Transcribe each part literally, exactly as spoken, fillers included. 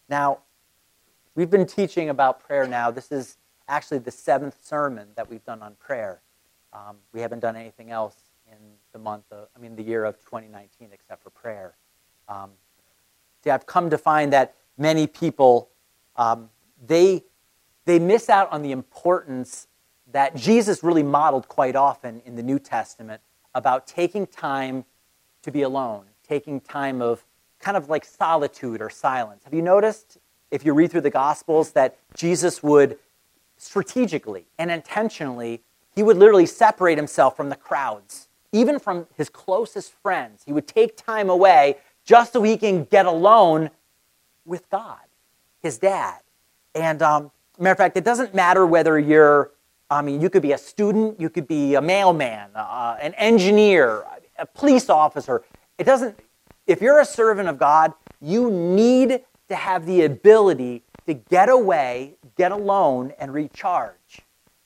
Now, we've been teaching about prayer now. This is actually the seventh sermon that we've done on prayer. Um, we haven't done anything else in the month of, I mean, the year of twenty nineteen except for prayer. Um, see, I've come to find that many people, um, they, they miss out on the importance that Jesus really modeled quite often in the New Testament about taking time to be alone, taking time of kind of like solitude or silence. Have you noticed, if you read through the Gospels, that Jesus would strategically and intentionally, he would literally separate himself from the crowds, even from his closest friends. He would take time away just so he can get alone with God, his dad. And um, matter of fact, it doesn't matter whether you're, I mean, you could be a student, you could be a mailman, uh, an engineer, a police officer. It doesn't, if you're a servant of God, you need to have the ability to get away, get alone, and recharge.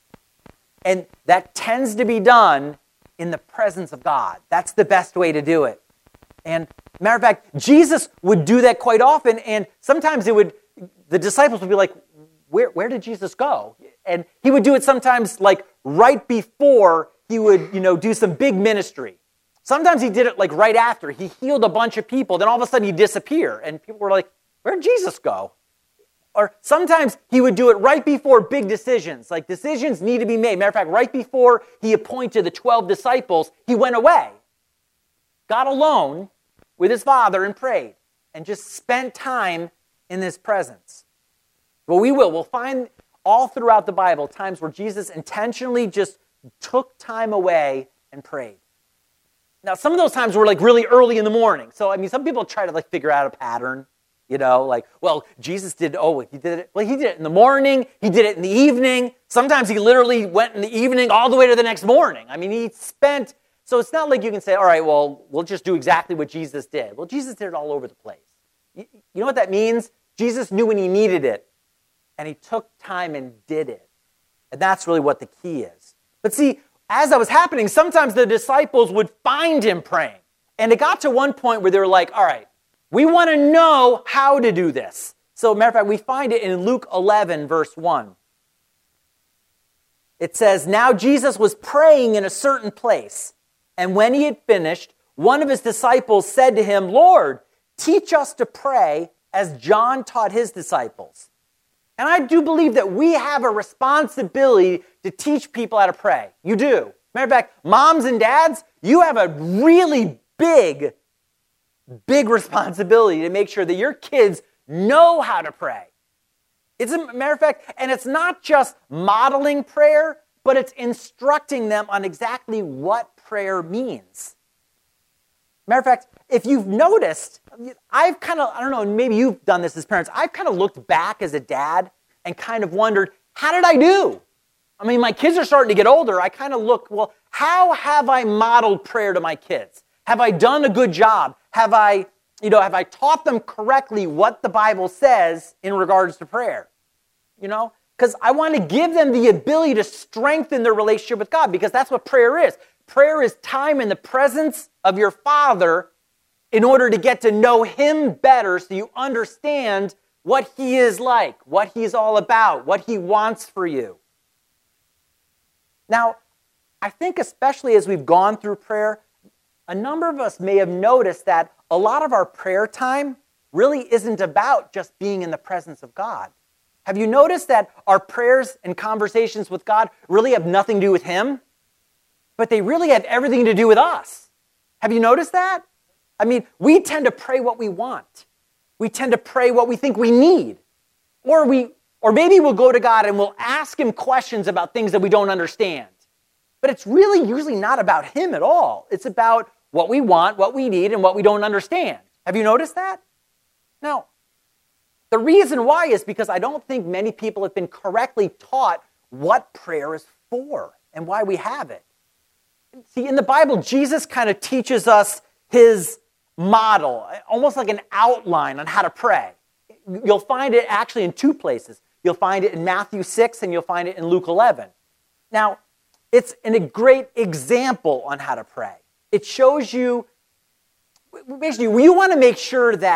And that tends to be done in the presence of God. That's the best way to do it. And matter of fact, Jesus would do that quite often, and sometimes it would, the disciples would be like, where, where did Jesus go? And he would do it sometimes like right before he would, you know, do some big ministry. Sometimes he did it like right after. He healed a bunch of people, then all of a sudden he'd disappear, and people were like, where'd Jesus go? Or sometimes he would do it right before big decisions. Like decisions need to be made. Matter of fact, right before he appointed the twelve disciples, he went away, got alone with his Father and prayed, and just spent time in his presence. Well, we will. We'll find all throughout the Bible times where Jesus intentionally just took time away and prayed. Now, some of those times were like really early in the morning. So, I mean, some people try to like figure out a pattern. You know, like, well, Jesus did, oh, he did it. Well, he did it in the morning. He did it in the evening. Sometimes he literally went in the evening all the way to the next morning. I mean, he spent, so it's not like you can say, all right, well, we'll just do exactly what Jesus did. Well, Jesus did it all over the place. You, you know what that means? Jesus knew when he needed it, and he took time and did it. And that's really what the key is. But see, as that was happening, sometimes the disciples would find him praying. And it got to one point where they were like, all right, we want to know how to do this. So, matter of fact, we find it in Luke eleven, verse one. It says, now Jesus was praying in a certain place, and when he had finished, one of his disciples said to him, Lord, teach us to pray as John taught his disciples. And I do believe that we have a responsibility to teach people how to pray. You do. Matter of fact, moms and dads, you have a really big Big responsibility to make sure that your kids know how to pray. It's a matter of fact, and it's not just modeling prayer, but it's instructing them on exactly what prayer means. Matter of fact, if you've noticed, I've kind of, I don't know, maybe you've done this as parents, I've kind of looked back as a dad and kind of wondered, how did I do? I mean, my kids are starting to get older. I kind of look, well, how have I modeled prayer to my kids? Have I done a good job? Have I, you know, have I taught them correctly what the Bible says in regards to prayer? You know, because I want to give them the ability to strengthen their relationship with God, because that's what prayer is. Prayer is time in the presence of your Father in order to get to know him better so you understand what he is like, what he's all about, what he wants for you. Now, I think especially as we've gone through prayer, a number of us may have noticed that a lot of our prayer time really isn't about just being in the presence of God. Have you noticed that our prayers and conversations with God really have nothing to do with him? But they really have everything to do with us. Have you noticed that? I mean, we tend to pray what we want. We tend to pray what we think we need. Or we, or maybe we'll go to God and we'll ask him questions about things that we don't understand. But it's really usually not about him at all. It's about what we want, what we need, and what we don't understand. Have you noticed that? Now, the reason why is because I don't think many people have been correctly taught what prayer is for and why we have it. See, in the Bible, Jesus kind of teaches us his model, almost like an outline on how to pray. You'll find it actually in two places. You'll find it in Matthew six and you'll find it in Luke eleven. Now, it's an, a great example on how to pray. It shows you, basically, you want to make sure that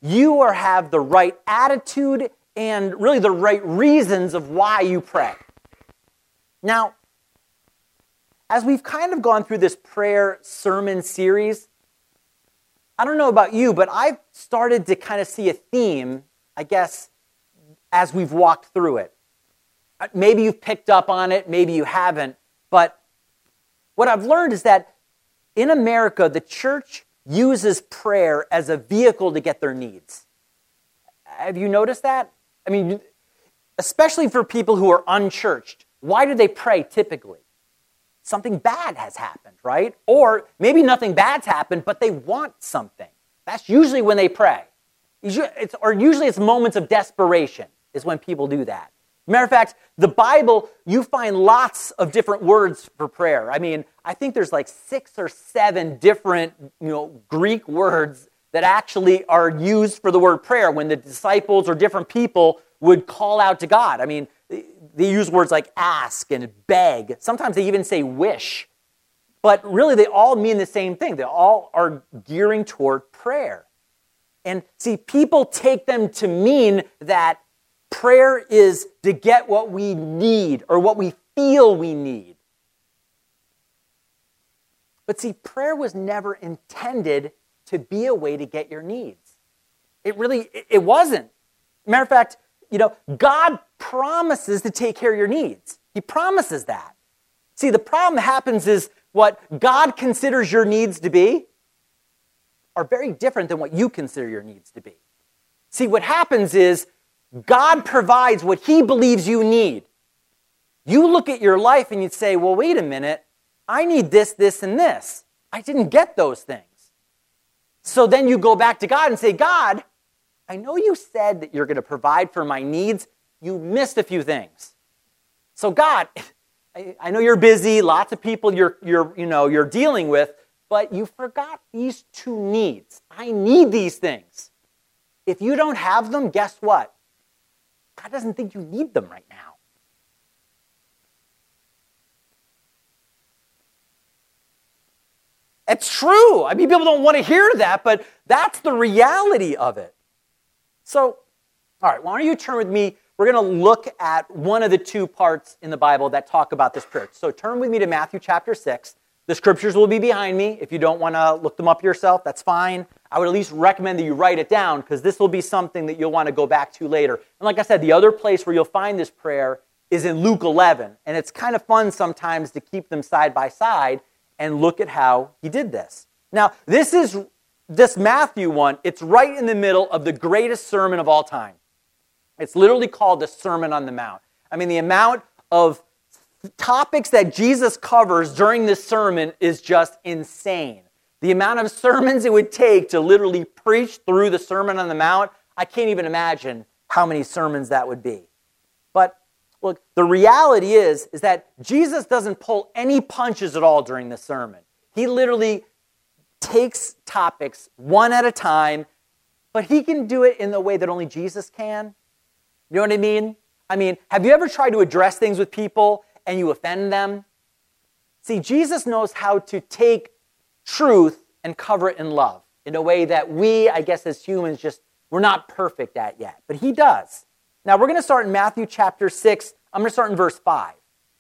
you are have the right attitude and really the right reasons of why you pray. Now, as we've kind of gone through this prayer sermon series, I don't know about you, but I've started to kind of see a theme, I guess, as we've walked through it. Maybe you've picked up on it, maybe you haven't, but what I've learned is that in America, the church uses prayer as a vehicle to get their needs. Have you noticed that? I mean, especially for people who are unchurched, why do they pray typically? Something bad has happened, right? Or maybe nothing bad's happened, but they want something. That's usually when they pray. It's, or usually it's moments of desperation is when people do that. Matter of fact, the Bible, you find lots of different words for prayer. I mean, I think there's like six or seven different, you know, Greek words that actually are used for the word prayer when the disciples or different people would call out to God. I mean, they use words like ask and beg. Sometimes they even say wish. But really, they all mean the same thing. They all are gearing toward prayer. And see, people take them to mean that prayer is to get what we need or what we feel we need. But see, prayer was never intended to be a way to get your needs. It really, it wasn't. Matter of fact, you know, God promises to take care of your needs. He promises that. See, the problem that happens is what God considers your needs to be are very different than what you consider your needs to be. See, what happens is God provides what He believes you need. You look at your life and you say, well, wait a minute, I need this, this, and this. I didn't get those things. So then you go back to God and say, God, I know you said that you're going to provide for my needs. You missed a few things. So God, I, I know you're busy, lots of people you're, you're, you know, you're dealing with, but you forgot these two needs. I need these things. If you don't have them, guess what? God doesn't think you need them right now. It's true. I mean, people don't want to hear that, but that's the reality of it. So, all right, why don't you turn with me? We're going to look at one of the two parts in the Bible that talk about this prayer. So turn with me to Matthew chapter six. The scriptures will be behind me. If you don't want to look them up yourself, that's fine. I would at least recommend that you write it down because this will be something that you'll want to go back to later. And like I said, the other place where you'll find this prayer is in Luke eleven. And it's kind of fun sometimes to keep them side by side and look at how he did this. Now, this is this Matthew one. It's right in the middle of the greatest sermon of all time. It's literally called the Sermon on the Mount. I mean, the amount of topics that Jesus covers during this sermon is just insane. The amount of sermons it would take to literally preach through the Sermon on the Mount, I can't even imagine how many sermons that would be. But look, the reality is, is that Jesus doesn't pull any punches at all during the sermon. He literally takes topics one at a time, but he can do it in the way that only Jesus can. You know what I mean? I mean, have you ever tried to address things with people and you offend them? See, Jesus knows how to take truth and cover it in love in a way that we, I guess as humans, just, we're not perfect at yet. But he does. Now, we're going to start in Matthew chapter six. I'm going to start in verse five.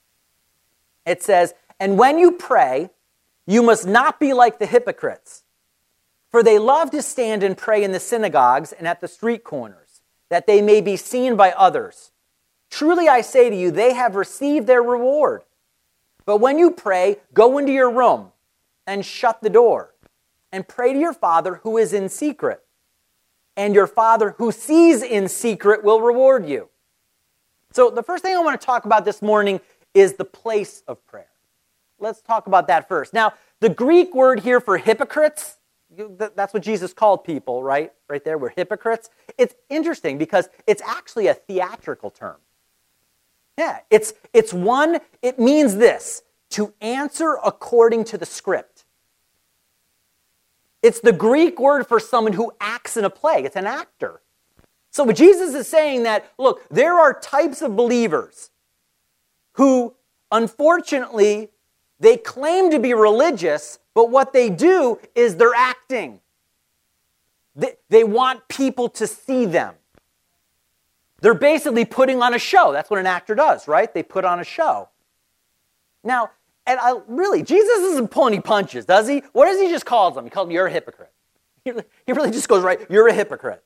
It says, "And when you pray, you must not be like the hypocrites, for they love to stand and pray in the synagogues and at the street corners, that they may be seen by others. Truly I say to you, they have received their reward. But when you pray, go into your room and shut the door, and pray to your Father who is in secret. And your Father who sees in secret will reward you." So the first thing I want to talk about this morning is the place of prayer. Let's talk about that first. Now, the Greek word here for hypocrites, that's what Jesus called people, right? Right there, we're hypocrites. It's interesting because it's actually a theatrical term. Yeah, it's, it's one, it means this, to answer according to the script. It's the Greek word for someone who acts in a play. It's an actor. So Jesus is saying that, look, there are types of believers who, unfortunately, they claim to be religious, but what they do is they're acting. They, they want people to see them. They're basically putting on a show. That's what an actor does, right? They put on a show. Now, and I, really, Jesus doesn't pull any punches, does he? What does he just call them? He calls them, you're a hypocrite. He, he really just goes, right, you're a hypocrite.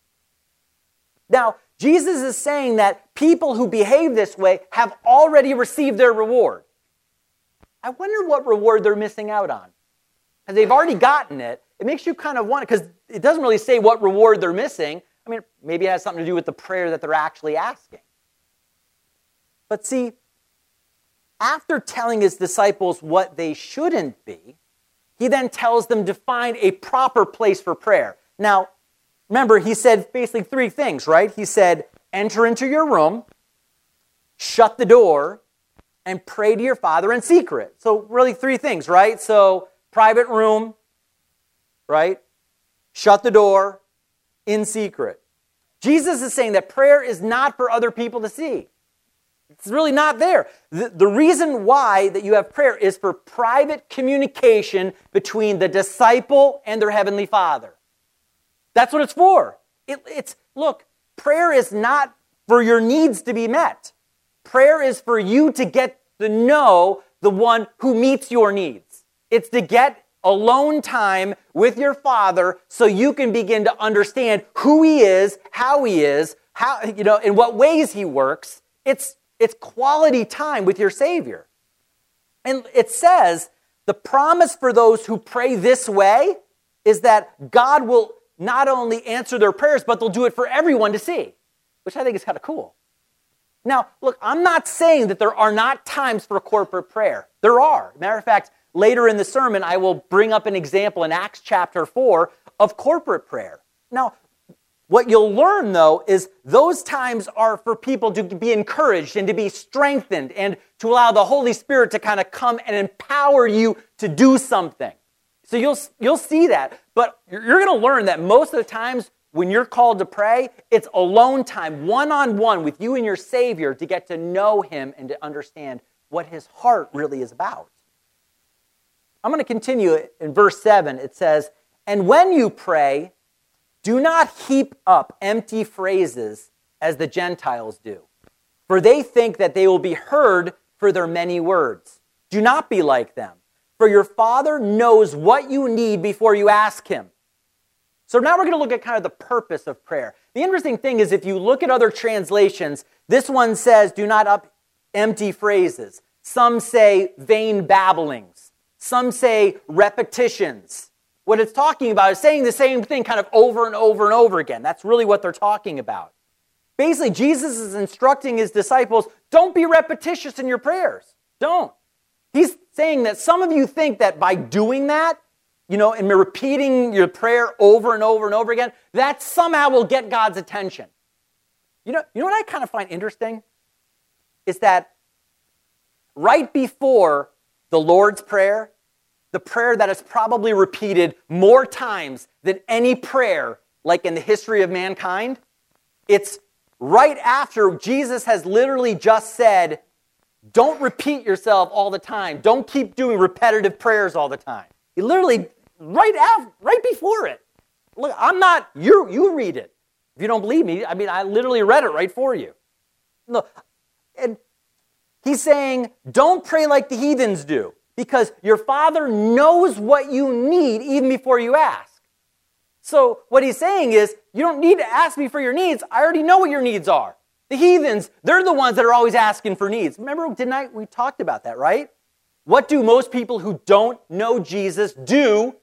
Now, Jesus is saying that people who behave this way have already received their reward. I wonder what reward they're missing out on. Because they've already gotten it. It makes you kind of wonder, because it doesn't really say what reward they're missing. I mean, maybe it has something to do with the prayer that they're actually asking. But see, after telling his disciples what they shouldn't be, he then tells them to find a proper place for prayer. Now, remember, he said basically three things, right? He said, enter into your room, shut the door, and pray to your Father in secret. So really three things, right? So private room, right? Shut the door, in secret. Jesus is saying that prayer is not for other people to see. It's really not there. The, the reason why that you have prayer is for private communication between the disciple and their heavenly Father. That's what it's for. It, it's, look, prayer is not for your needs to be met. Prayer is for you to get to know the one who meets your needs. It's to get alone time with your Father so you can begin to understand who he is, how he is, how, you know, in what ways he works. It's, it's quality time with your Savior. And it says the promise for those who pray this way is that God will not only answer their prayers, but they'll do it for everyone to see, which I think is kind of cool. Now, look, I'm not saying that there are not times for corporate prayer. There are. Matter of fact, later in the sermon, I will bring up an example in Acts chapter four of corporate prayer. Now, what you'll learn, though, is those times are for people to be encouraged and to be strengthened and to allow the Holy Spirit to kind of come and empower you to do something. So you'll, you'll see that. But you're going to learn that most of the times when you're called to pray, it's alone time, one-on-one with you and your Savior to get to know him and to understand what his heart really is about. I'm going to continue in verse seven. It says, and when you pray, do not heap up empty phrases as the Gentiles do, for they think that they will be heard for their many words. Do not be like them, for your Father knows what you need before you ask him. So now we're going to look at kind of the purpose of prayer. The interesting thing is if you look at other translations, this one says, do not up empty phrases. Some say vain babblings. Some say repetitions. What it's talking about is saying the same thing kind of over and over and over again. That's really what they're talking about. Basically, Jesus is instructing his disciples, don't be repetitious in your prayers. Don't. He's saying that some of you think that by doing that, you know, and repeating your prayer over and over and over again, that somehow will get God's attention. You know, you know what I kind of find interesting? Is that right before the Lord's Prayer, the prayer that is probably repeated more times than any prayer like in the history of mankind, it's right after Jesus has literally just said, don't repeat yourself all the time. Don't keep doing repetitive prayers all the time. He literally, right after, right before it. Look, I'm not, you you read it. If you don't believe me, I mean, I literally read it right for you. Look, and he's saying, don't pray like the heathens do, because your Father knows what you need even before you ask. So what he's saying is, you don't need to ask me for your needs. I already know what your needs are. The heathens, they're the ones that are always asking for needs. Remember, didn't I? We talked about that, right? What do most people who don't know Jesus do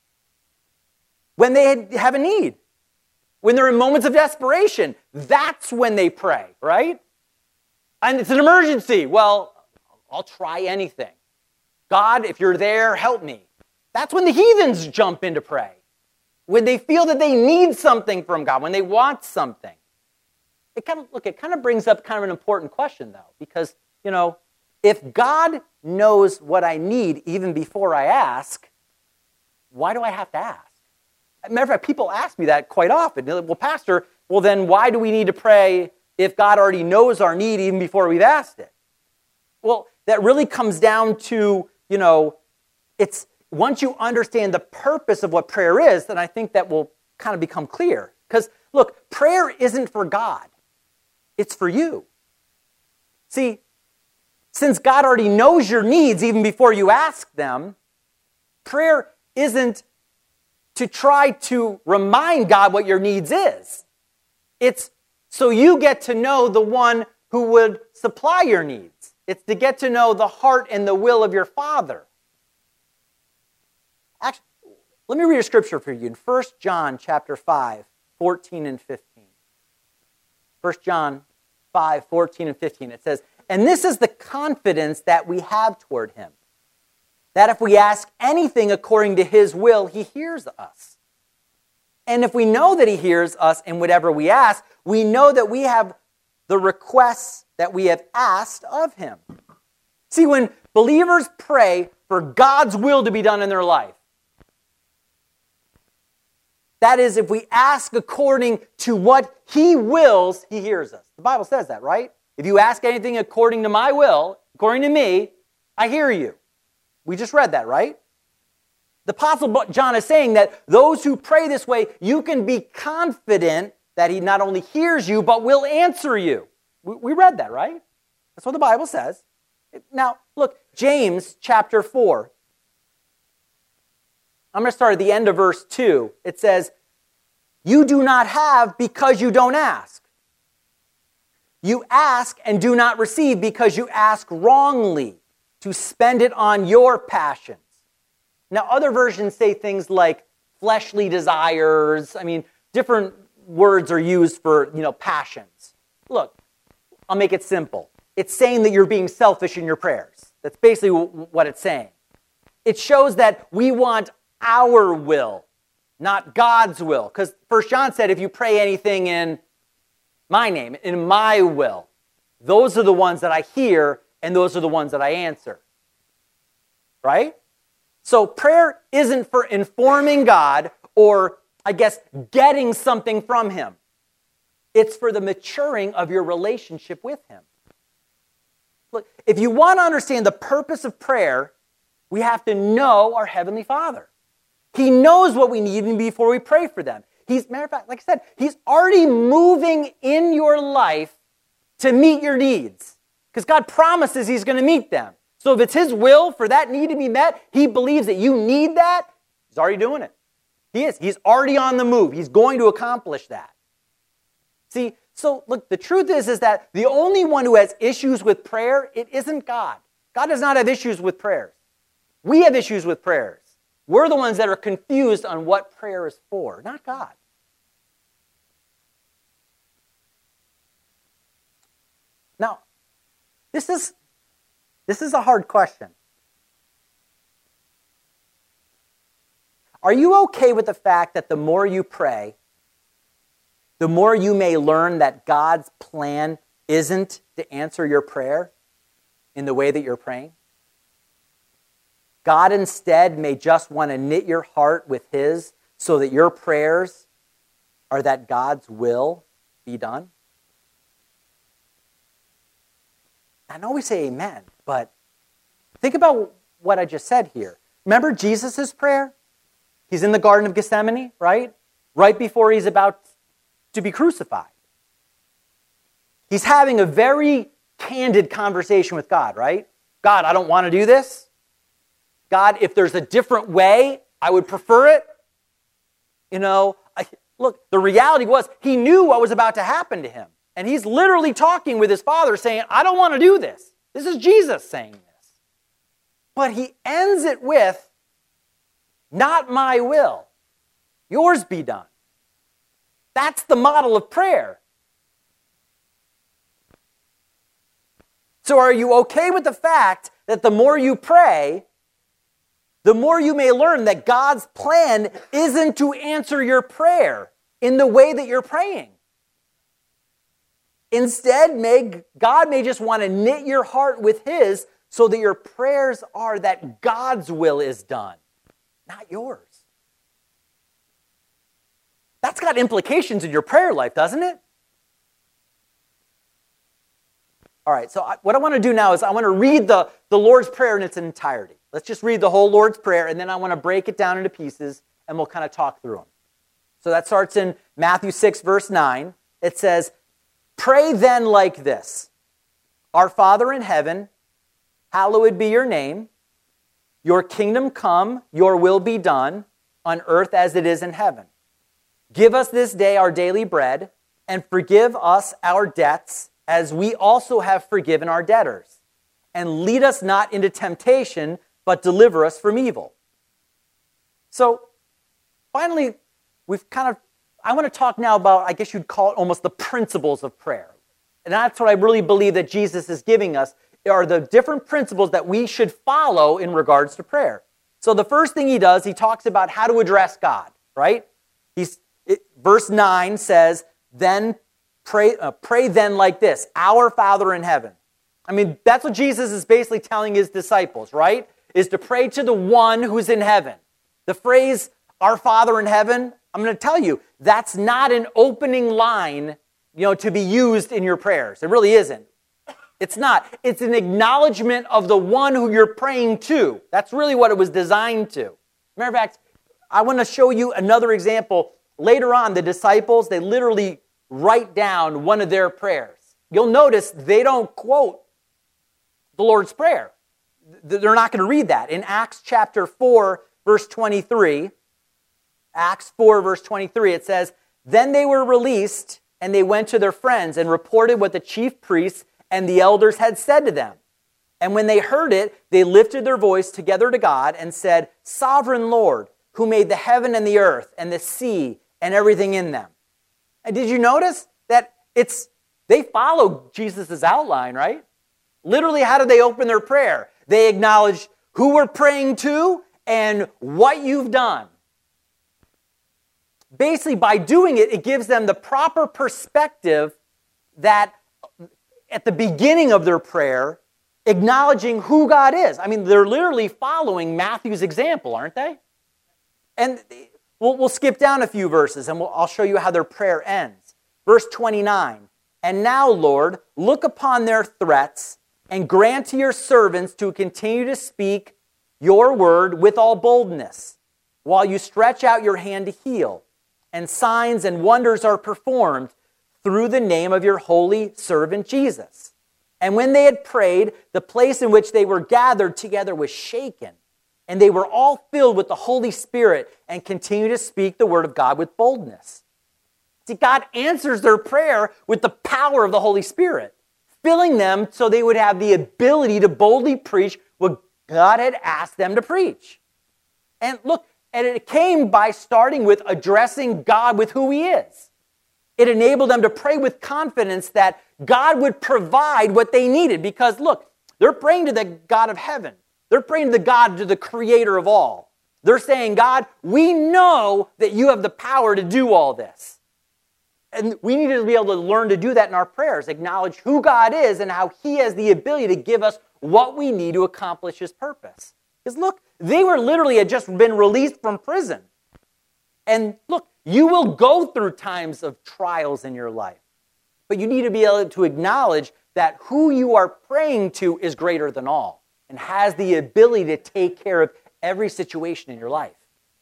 when they have a need? When they're in moments of desperation, that's when they pray, right? And it's an emergency. Well, I'll try anything. God, if you're there, help me. That's when the heathens jump in to pray. When they feel that they need something from God, when they want something. It kind of, look, it kind of brings up kind of an important question, though, because, you know, if God knows what I need even before I ask, why do I have to ask? As a matter of fact, people ask me that quite often. They're like, well, Pastor, well, then why do we need to pray if God already knows our need even before we've asked it? Well, that really comes down to, you know, it's once you understand the purpose of what prayer is, then I think that will kind of become clear. Because, look, prayer isn't for God. It's for you. See, since God already knows your needs even before you ask them, prayer isn't to try to remind God what your needs is. It's so you get to know the one who would supply your needs. It's to get to know the heart and the will of your Father. Actually, let me read a scripture for you in First John chapter five, fourteen and fifteen. First John five, fourteen and fifteen. It says, "And this is the confidence that we have toward him, that if we ask anything according to his will, he hears us. And if we know that he hears us in whatever we ask, we know that we have the requests that we have asked of him." See, when believers pray for God's will to be done in their life, that is, if we ask according to what he wills, he hears us. The Bible says that, right? If you ask anything according to my will, according to me, I hear you. We just read that, right? The Apostle John is saying that those who pray this way, you can be confident that he not only hears you, but will answer you. We read that, right? That's what the Bible says. Now, look, James chapter four. I'm going to start at the end of verse two. It says, "You do not have because you don't ask. You ask and do not receive because you ask wrongly, to spend it on your passions." Now, other versions say things like fleshly desires. I mean, different words are used for, you know, passions. Look, I'll make it simple. It's saying that you're being selfish in your prayers. That's basically what it's saying. It shows that we want our will, not God's will. Because First John said, if you pray anything in my name, in my will, those are the ones that I hear, and those are the ones that I answer. Right? So prayer isn't for informing God or, I guess, getting something from him. It's for the maturing of your relationship with him. Look, if you want to understand the purpose of prayer, we have to know our Heavenly Father. He knows what we need even before we pray for them. He's, matter of fact, like I said, he's already moving in your life to meet your needs. Because God promises he's going to meet them. So if it's his will for that need to be met, he believes that you need that, he's already doing it. He is. He's already on the move. He's going to accomplish that. See, so look, the truth is, is that the only one who has issues with prayer, it isn't God. God does not have issues with prayers. We have issues with prayers. We're the ones that are confused on what prayer is for, not God. Now, this is, this is a hard question. Are you okay with the fact that the more you pray, the more you may learn that God's plan isn't to answer your prayer in the way that you're praying? God instead may just want to knit your heart with his so that your prayers are that God's will be done? I know we say amen, but think about what I just said here. Remember Jesus' prayer? He's in the Garden of Gethsemane, right? Right before he's about to be crucified. He's having a very candid conversation with God, right? God, I don't want to do this. God, if there's a different way, I would prefer it. You know, I, look, the reality was he knew what was about to happen to him. And he's literally talking with his Father saying, I don't want to do this. This is Jesus saying this. But he ends it with, not my will, yours be done. That's the model of prayer. So are you okay with the fact that the more you pray, the more you may learn that God's plan isn't to answer your prayer in the way that you're praying? Instead, may, God may just want to knit your heart with his so that your prayers are that God's will is done, not yours. That's got implications in your prayer life, doesn't it? All right, so I, what I want to do now is I want to read the, the Lord's Prayer in its entirety. Let's just read the whole Lord's Prayer, and then I want to break it down into pieces, and we'll kind of talk through them. So that starts in Matthew six, verse nine. It says, "Pray then like this, Our Father in heaven, hallowed be your name. Your kingdom come, your will be done, on earth as it is in heaven. Give us this day our daily bread, and forgive us our debts, as we also have forgiven our debtors. And lead us not into temptation, but deliver us from evil." So, finally, we've kind of, I want to talk now about, I guess you'd call it almost the principles of prayer. And that's what I really believe that Jesus is giving us, are the different principles that we should follow in regards to prayer. So the first thing he does, he talks about how to address God, right? He's it, verse nine says, "Then pray, uh, pray then like this, Our Father in heaven." I mean, that's what Jesus is basically telling his disciples, right? Is to pray to the one who's in heaven. The phrase, "Our Father in heaven," I'm going to tell you, that's not an opening line, you know, to be used in your prayers. It really isn't. It's not. It's an acknowledgement of the one who you're praying to. That's really what it was designed to. Matter of fact, I want to show you another example. Later on, the disciples, they literally write down one of their prayers. You'll notice they don't quote the Lord's Prayer. They're not going to read that. In Acts chapter four, verse twenty-three, Acts four, verse twenty-three, it says, "Then they were released, and they went to their friends and reported what the chief priests and the elders had said to them. And when they heard it, they lifted their voice together to God and said, 'Sovereign Lord, who made the heaven and the earth and the sea and everything in them.'" And did you notice that it's they follow Jesus' outline, right? Literally, how did they open their prayer? They acknowledged who we're praying to and what you've done. Basically, by doing it, it gives them the proper perspective that at the beginning of their prayer, acknowledging who God is. I mean, they're literally following Matthew's example, aren't they? And we'll, we'll skip down a few verses, and we'll, I'll show you how their prayer ends. Verse twenty-nine, "And now, Lord, look upon their threats, and grant to your servants to continue to speak your word with all boldness, while you stretch out your hand to heal, and signs and wonders are performed through the name of your holy servant Jesus." And when they had prayed, the place in which they were gathered together was shaken, and they were all filled with the Holy Spirit and continued to speak the word of God with boldness. See, God answers their prayer with the power of the Holy Spirit, filling them so they would have the ability to boldly preach what God had asked them to preach. And look, and it came by starting with addressing God with who He is. It enabled them to pray with confidence that God would provide what they needed. Because look, they're praying to the God of heaven. They're praying to the God, to the creator of all. They're saying, "God, we know that you have the power to do all this." And we need to be able to learn to do that in our prayers, acknowledge who God is and how He has the ability to give us what we need to accomplish His purpose. Because look, they were literally had just been released from prison. And look, you will go through times of trials in your life. But you need to be able to acknowledge that who you are praying to is greater than all and has the ability to take care of every situation in your life.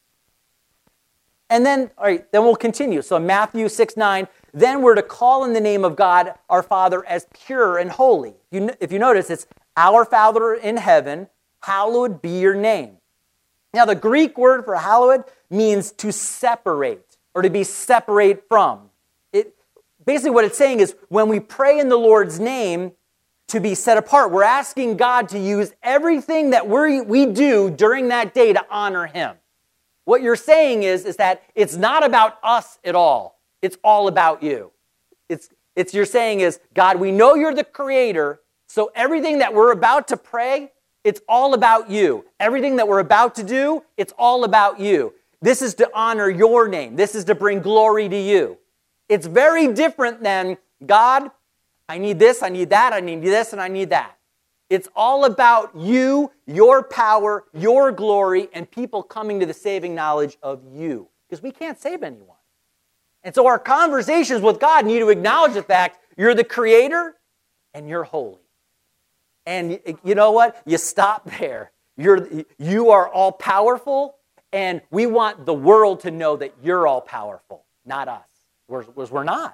And then, all right, then we'll continue. So Matthew six nine, "Then we're to call in the name of God our Father as pure and holy." You, if you notice, it's "Our Father in heaven, hallowed be your name." Now, the Greek word for hallowed means to separate or to be separate from. It, basically, what it's saying is when we pray in the Lord's name to be set apart, we're asking God to use everything that we we do during that day to honor Him. What you're saying is, is that it's not about us at all. It's all about you. It's, it's you're saying is, God, we know you're the creator, so everything that we're about to pray, it's all about you. Everything that we're about to do, it's all about you. This is to honor your name. This is to bring glory to you. It's very different than, God, I need this, I need that, I need this, and I need that. It's all about you, your power, your glory, and people coming to the saving knowledge of you. Because we can't save anyone. And so our conversations with God need to acknowledge the fact you're the creator and you're holy. And you know what? You stop there. You're, you are all powerful And we want the world to know that you're all powerful, not us. Whereas we're not.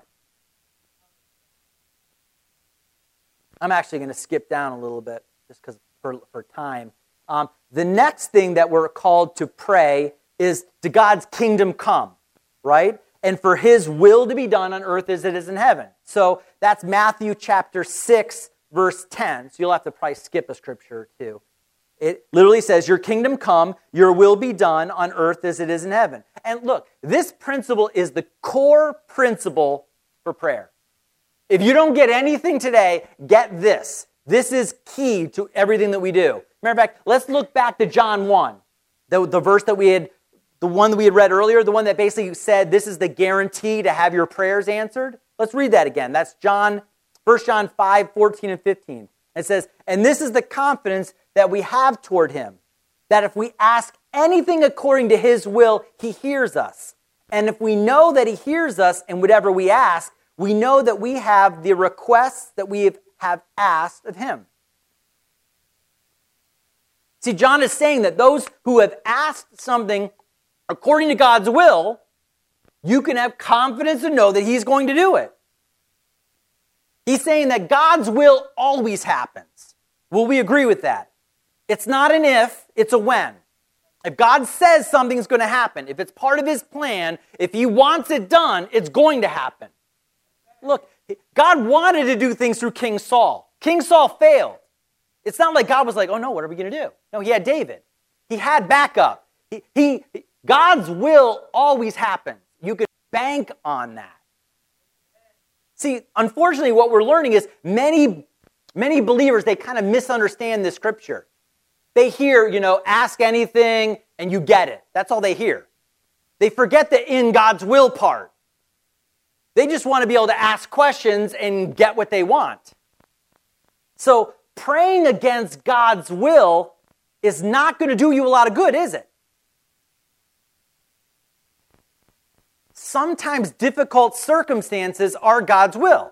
I'm actually going to skip down a little bit just because for, for time. Um, the next thing that we're called to pray is to God's kingdom come, right? And for his will to be done on earth as it is in heaven. So that's Matthew chapter six, verse ten. So you'll have to probably skip a scripture too. It literally says, your kingdom come, your will be done on earth as it is in heaven. And look, this principle is the core principle for prayer. If you don't get anything today, get this. This is key to everything that we do. Matter of fact, let's look back to John one, the, the verse that we had, the one that we had read earlier, the one that basically said this is the guarantee to have your prayers answered. Let's read that again. That's John, First John five, fourteen and fifteen. It says, and this is the confidence that we have toward him, that if we ask anything according to his will, he hears us. And if we know that he hears us in whatever we ask, we know that we have the requests that we have asked of him. See, John is saying that those who have asked something according to God's will, you can have confidence to know that he's going to do it. He's saying that God's will always happens. Will we agree with that? It's not an if, it's a when. If God says something's going to happen, if it's part of his plan, if he wants it done, it's going to happen. Look, God wanted to do things through King Saul. King Saul failed. It's not like God was like, oh no, what are we going to do? No, he had David. He had backup. He, he, God's will always happens. You can bank on that. See, unfortunately, what we're learning is many, many believers, they kind of misunderstand this scripture. They hear, you know, ask anything and you get it. That's all they hear. They forget the in God's will part. They just want to be able to ask questions and get what they want. So praying against God's will is not going to do you a lot of good, is it? Sometimes difficult circumstances are God's will.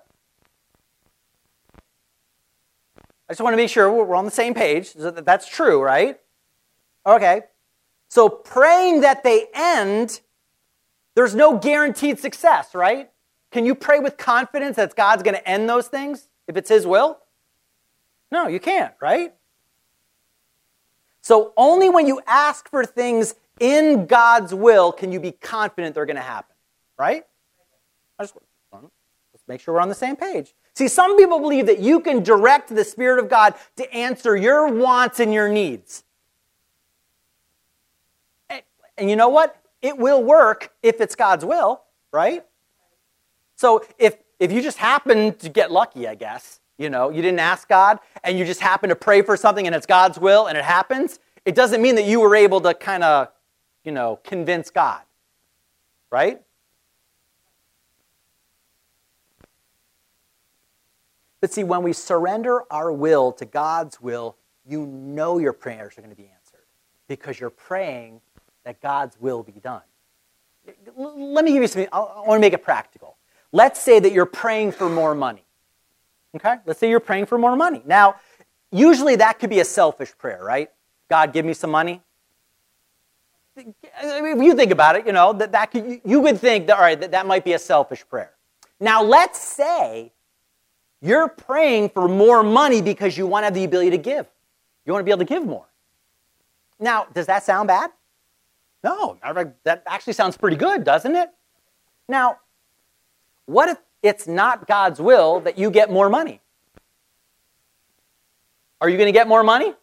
I just want to make sure we're on the same page. That's true, right? Okay. So praying that they end, there's no guaranteed success, right? Can you pray with confidence that God's going to end those things if it's his will? No, you can't, right? So only when you ask for things in God's will can you be confident they're going to happen. Right? I just let's make sure we're on the same page. See, some people believe that you can direct the Spirit of God to answer your wants and your needs. And, and you know what? It will work if it's God's will, right? So if if you just happen to get lucky, I guess, you know, you didn't ask God and you just happen to pray for something and it's God's will and it happens, it doesn't mean that you were able to kind of, you know, convince God, right? But see, when we surrender our will to God's will, you know your prayers are going to be answered because you're praying that God's will be done. Let me give you something. I want to make it practical. Let's say that you're praying for more money. Okay? Let's say you're praying for more money. Now, usually that could be a selfish prayer, right? God, give me some money. If you think about it, you know, that, that could, you would think that, all right, that, that might be a selfish prayer. Now, let's say you're praying for more money because you want to have the ability to give. You want to be able to give more. Now, does that sound bad? No, that actually sounds pretty good, doesn't it? Now, what if it's not God's will that you get more money? Are you going to get more money?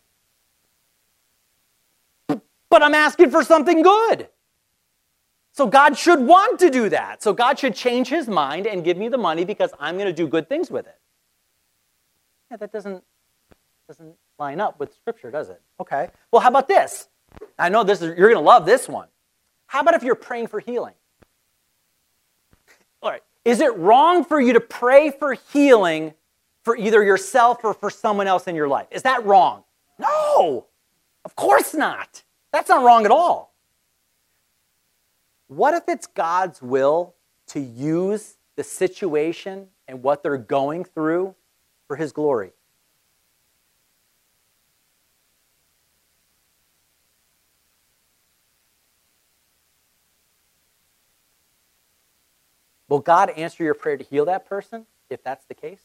But I'm asking for something good. So God should want to do that. So God should change his mind and give me the money because I'm going to do good things with it. Yeah, that doesn't, doesn't line up with Scripture, does it? Okay. Well, how about this? I know this is, you're going to love this one. How about if you're praying for healing? All right. Is it wrong for you to pray for healing for either yourself or for someone else in your life? Is that wrong? No, of course not. That's not wrong at all. What if it's God's will to use the situation and what they're going through for his glory? Will God answer your prayer to heal that person, if that's the case?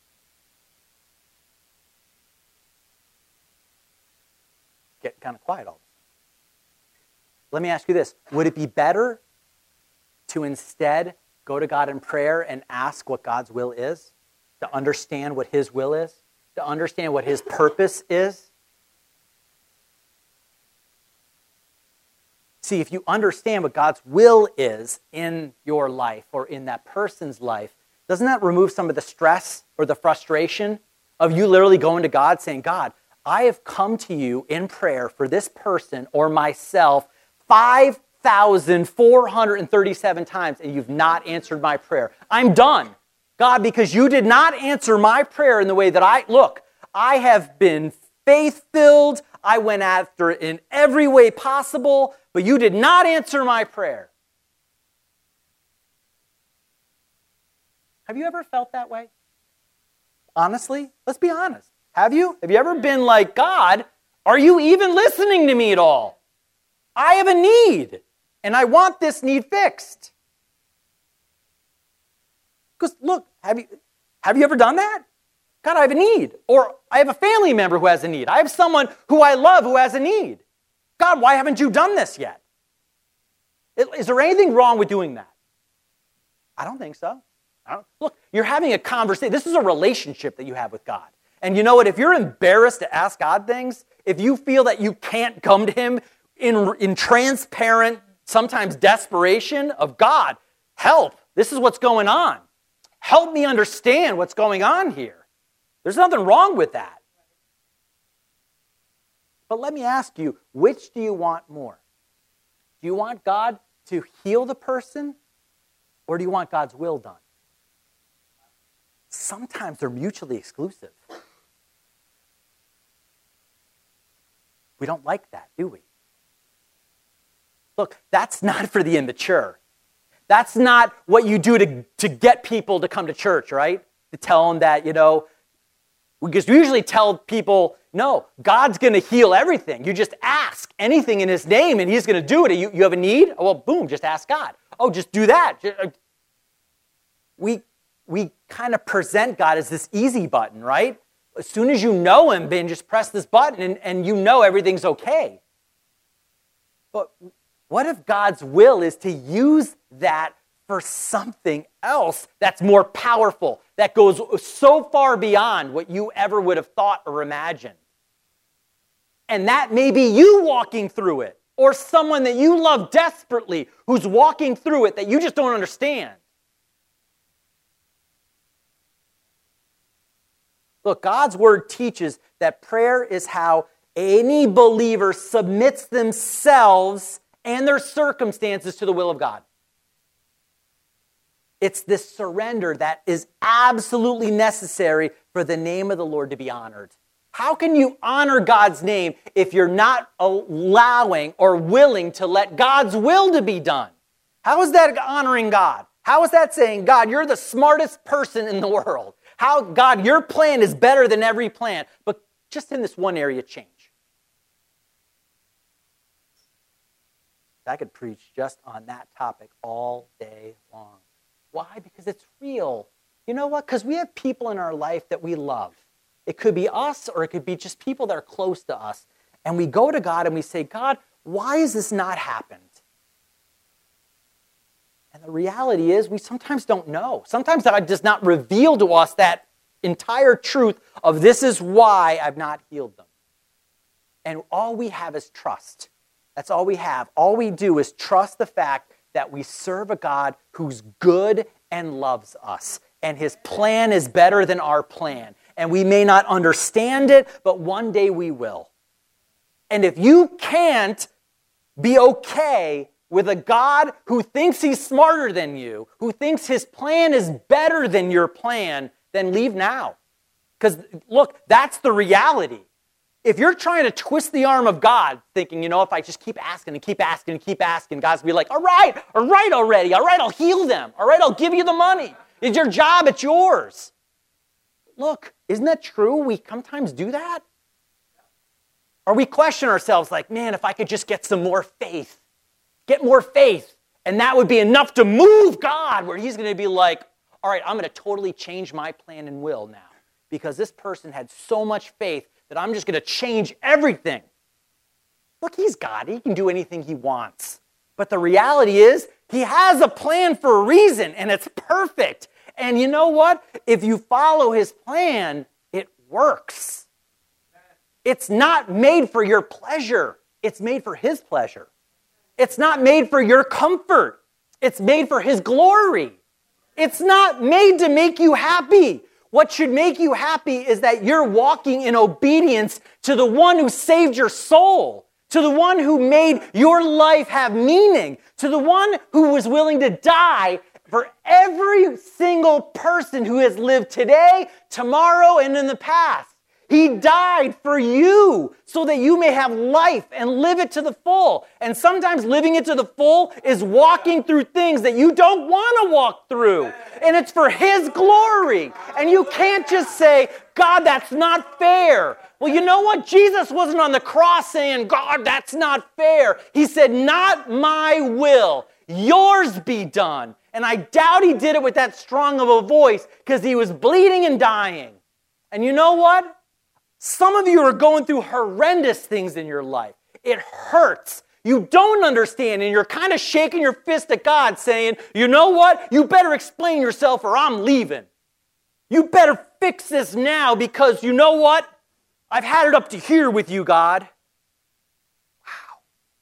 Get kind of quiet all of a sudden. Let me ask you this. Would it be better to instead go to God in prayer and ask what God's will is? To understand what his will is? To understand what his purpose is? See, if you understand what God's will is in your life or in that person's life, doesn't that remove some of the stress or the frustration of you literally going to God saying, God, I have come to you in prayer for this person or myself five thousand four hundred thirty-seven times, and you've not answered my prayer. I'm done. God, because you did not answer my prayer in the way that I, look, I have been faith-filled. I went after it in every way possible, but you did not answer my prayer. Have you ever felt that way? Honestly, let's be honest. Have you? Have you ever been like, God, are you even listening to me at all? I have a need, and I want this need fixed. Because look, have you, have you ever done that? God, I have a need. Or I have a family member who has a need. I have someone who I love who has a need. God, why haven't you done this yet? Is there anything wrong with doing that? I don't think so. I don't, look, you're having a conversation. This is a relationship that you have with God. And you know what? If you're embarrassed to ask God things, if you feel that you can't come to him in, in transparent, sometimes desperation of God, help. This is what's going on. Help me understand what's going on here. There's nothing wrong with that. But let me ask you, which do you want more? Do you want God to heal the person, or do you want God's will done? Sometimes they're mutually exclusive. We don't like that, do we? Look, that's not for the immature. That's not what you do to, to get people to come to church, right? To tell them that, you know, because we usually tell people, no, God's going to heal everything. You just ask anything in his name and he's going to do it. You, you have a need? Oh, well, boom, just ask God. Oh, just do that. We, we kind of present God as this easy button, right? As soon as you know him, then just press this button and, and you know everything's okay. But what if God's will is to use that for something else that's more powerful, that goes so far beyond what you ever would have thought or imagined? And that may be you walking through it, or someone that you love desperately who's walking through it that you just don't understand. Look, God's word teaches that prayer is how any believer submits themselves and their circumstances to the will of God. It's this surrender that is absolutely necessary for the name of the Lord to be honored. How can you honor God's name if you're not allowing or willing to let God's will to be done? How is that honoring God? How is that saying, God, you're the smartest person in the world? How, God, your plan is better than every plan, but just in this one area change. I could preach just on that topic all day long. Why? Because it's real. You know what? Because we have people in our life that we love. It could be us, or it could be just people that are close to us. And we go to God and we say, God, why has this not happened? And the reality is we sometimes don't know. Sometimes God does not reveal to us that entire truth of this is why I've not healed them. And all we have is trust. That's all we have. All we do is trust the fact that we serve a God who's good and loves us. And his plan is better than our plan. And we may not understand it, but one day we will. And if you can't be okay with a God who thinks he's smarter than you, who thinks his plan is better than your plan, then leave now. Because look, that's the reality. If you're trying to twist the arm of God, thinking, you know, if I just keep asking and keep asking and keep asking, God's going to be like, all right, all right already, all right, I'll heal them. All right, I'll give you the money. It's your job, it's yours. Look, isn't that true? We sometimes do that. Or we question ourselves like, man, if I could just get some more faith, get more faith, And that would be enough to move God, where he's going to be like, all right, I'm going to totally change my plan and will now, because this person had so much faith that I'm just going to change everything. Look, he's God. He can do anything he wants. But the reality is, he has a plan for a reason, and it's perfect. And you know what? If you follow his plan, it works. It's not made for your pleasure. It's made for his pleasure. It's not made for your comfort. It's made for his glory. It's not made to make you happy. What should make you happy is that you're walking in obedience to the one who saved your soul, to the one who made your life have meaning, to the one who was willing to die for every single person who has lived today, tomorrow, and in the past. He died for you so that you may have life and live it to the full. And sometimes living it to the full is walking through things that you don't want to walk through. And it's for his glory. And you can't just say, God, that's not fair. Well, you know what? Jesus wasn't on the cross saying, God, that's not fair. He said, not my will, yours be done. And I doubt he did it with that strong of a voice because he was bleeding and dying. And you know what? Some of you are going through horrendous things in your life. It hurts. You don't understand, and you're kind of shaking your fist at God saying, you know what? You better explain yourself or I'm leaving. You better fix this now because you know what? I've had it up to here with you, God. Wow.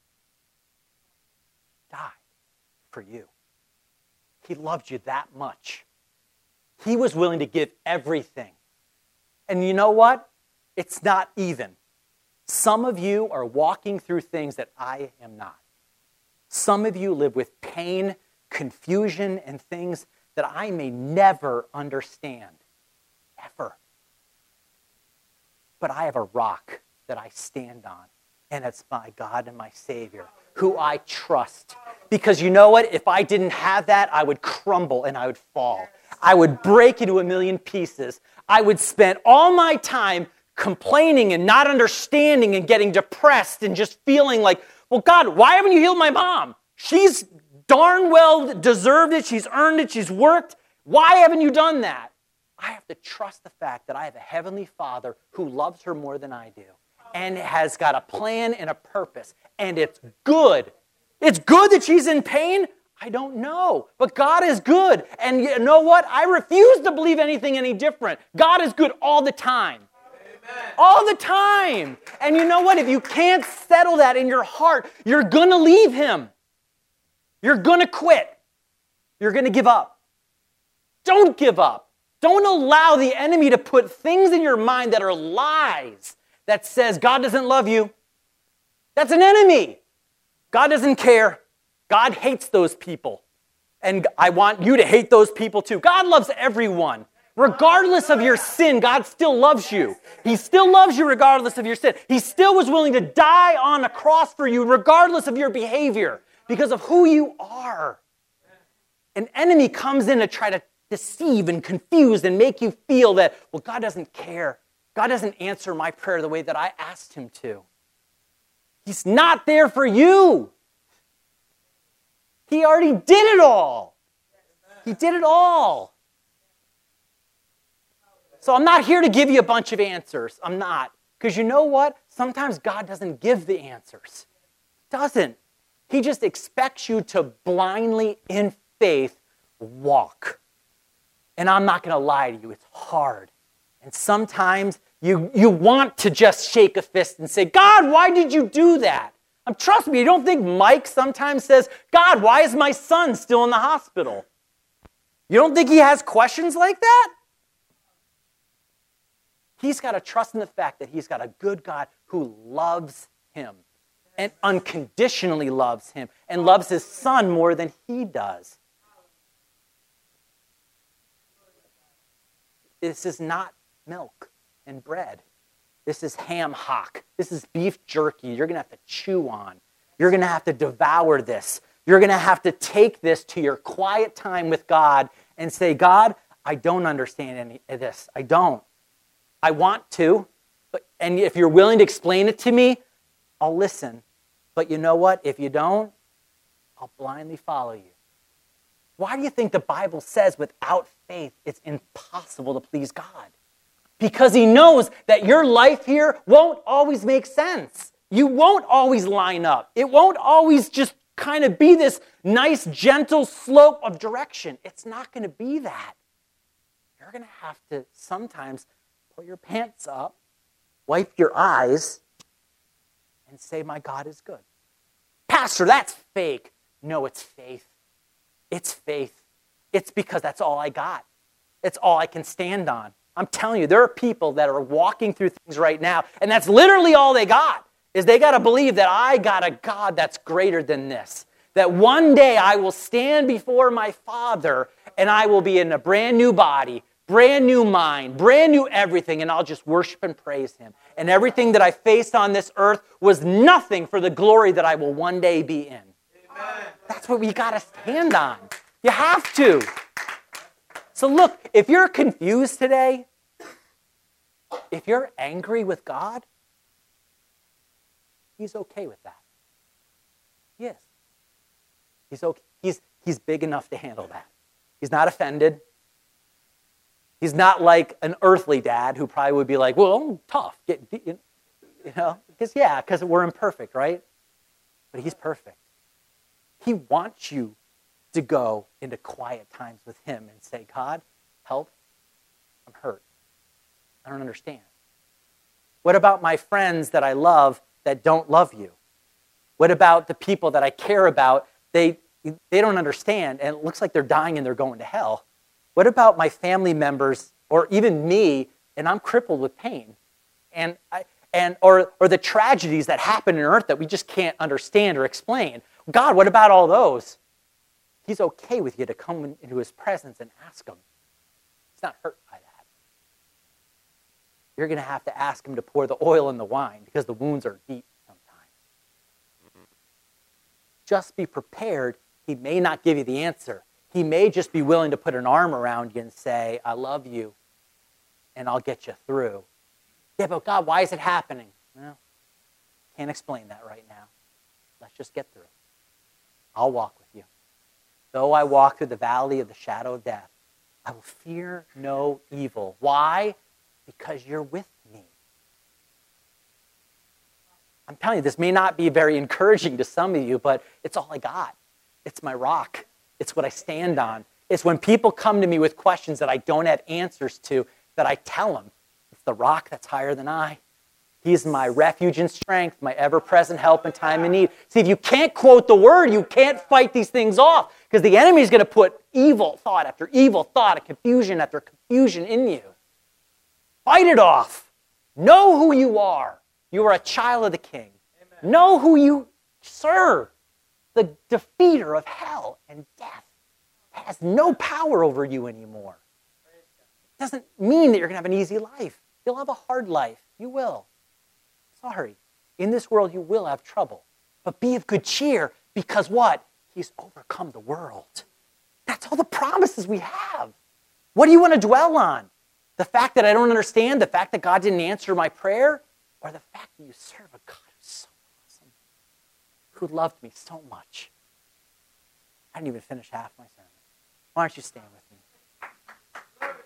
Died for you. He loved you that much. He was willing to give everything. And you know what? It's not even. Some of you are walking through things that I am not. Some of you live with pain, confusion, and things that I may never understand. Ever. But I have a rock that I stand on, and it's my God and my Savior, who I trust. Because you know what? If I didn't have that, I would crumble and I would fall. I would break into a million pieces. I would spend all my time complaining and not understanding and getting depressed and just feeling like, well, God, why haven't you healed my mom? She's darn well deserved it. She's earned it. She's worked. Why haven't you done that? I have to trust the fact that I have a heavenly Father who loves her more than I do and has got a plan and a purpose, and it's good. It's good that she's in pain. I don't know, but God is good. And you know what? I refuse to believe anything any different. God is good all the time. All the time. And you know what? If you can't settle that in your heart, you're going to leave him. You're going to quit. You're going to give up. Don't give up. Don't allow the enemy to put things in your mind that are lies that says God doesn't love you. That's an enemy. God doesn't care. God hates those people. And I want you to hate those people too. God loves everyone. Regardless of your sin, God still loves you. He still loves you regardless of your sin. He still was willing to die on a cross for you regardless of your behavior because of who you are. An enemy comes in to try to deceive and confuse and make you feel that, well, God doesn't care. God doesn't answer my prayer the way that I asked him to. He's not there for you. He already did it all. He did it all. So I'm not here to give you a bunch of answers. I'm not. Because you know what? Sometimes God doesn't give the answers. He doesn't. He just expects you to blindly, in faith, walk. And I'm not going to lie to you. It's hard. And sometimes you, you want to just shake a fist and say, God, why did you do that? Um, trust me, you don't think Mike sometimes says, God, why is my son still in the hospital? You don't think he has questions like that? He's got to trust in the fact that he's got a good God who loves him and unconditionally loves him and loves his son more than he does. This is not milk and bread. This is ham hock. This is beef jerky you're going to have to chew on. You're going to have to devour this. You're going to have to take this to your quiet time with God and say, God, I don't understand any of this. I don't. I want to, but and if you're willing to explain it to me, I'll listen. But you know what? If you don't, I'll blindly follow you. Why do you think the Bible says without faith it's impossible to please God? Because he knows that your life here won't always make sense. You won't always line up. It won't always just kind of be this nice, gentle slope of direction. It's not going to be that. You're going to have to sometimes pull your pants up, wipe your eyes, and say, my God is good. Pastor, that's fake. No, it's faith. It's faith. It's because that's all I got. It's all I can stand on. I'm telling you, there are people that are walking through things right now, and that's literally all they got, is they got to believe that I got a God that's greater than this. That one day I will stand before my Father, and I will be in a brand new body, brand new mind, brand new everything, and I'll just worship and praise him. And everything that I faced on this earth was nothing for the glory that I will one day be in. Amen. That's what we got to stand on. You have to. So look, if you're confused today, if you're angry with God, he's okay with that. He is. He's okay. He's, he's big enough to handle that. He's not offended. He's not like an earthly dad who probably would be like, well, I'm tough. Get, you know, because yeah, because we're imperfect, right? But he's perfect. He wants you to go into quiet times with him and say, God, help, I'm hurt. I don't understand. What about my friends that I love that don't love you? What about the people that I care about? They, they don't understand, and it looks like they're dying and they're going to hell. What about my family members or even me, and I'm crippled with pain? And, I, and or, or the tragedies that happen on earth that we just can't understand or explain. God, what about all those? He's okay with you to come into his presence and ask him. He's not hurt by that. You're going to have to ask him to pour the oil in the wine because the wounds are deep sometimes. Just be prepared. He may not give you the answer. He may just be willing to put an arm around you and say, I love you, and I'll get you through. Yeah, but God, why is it happening? Well, can't explain that right now. Let's just get through. I'll walk with you. Though I walk through the valley of the shadow of death, I will fear no evil. Why? Because you're with me. I'm telling you, this may not be very encouraging to some of you, but it's all I got. It's my rock. It's what I stand on. It's when people come to me with questions that I don't have answers to, that I tell them, it's the rock that's higher than I. He's my refuge and strength, my ever-present help in time of need. See, if you can't quote the word, you can't fight these things off, because the enemy is going to put evil thought after evil thought, and confusion after confusion in you. Fight it off. Know who you are. You are a child of the King. Amen. Know who you serve. The defeater of hell and death has no power over you anymore. It doesn't mean that you're going to have an easy life. You'll have a hard life. You will. Sorry. In this world, you will have trouble. But be of good cheer, because what? He's overcome the world. That's all the promises we have. What do you want to dwell on? The fact that I don't understand? The fact that God didn't answer my prayer? Or the fact that you serve a God who's so awesome, who loved me so much? I didn't even finish half my sermon. Why don't you stand with me?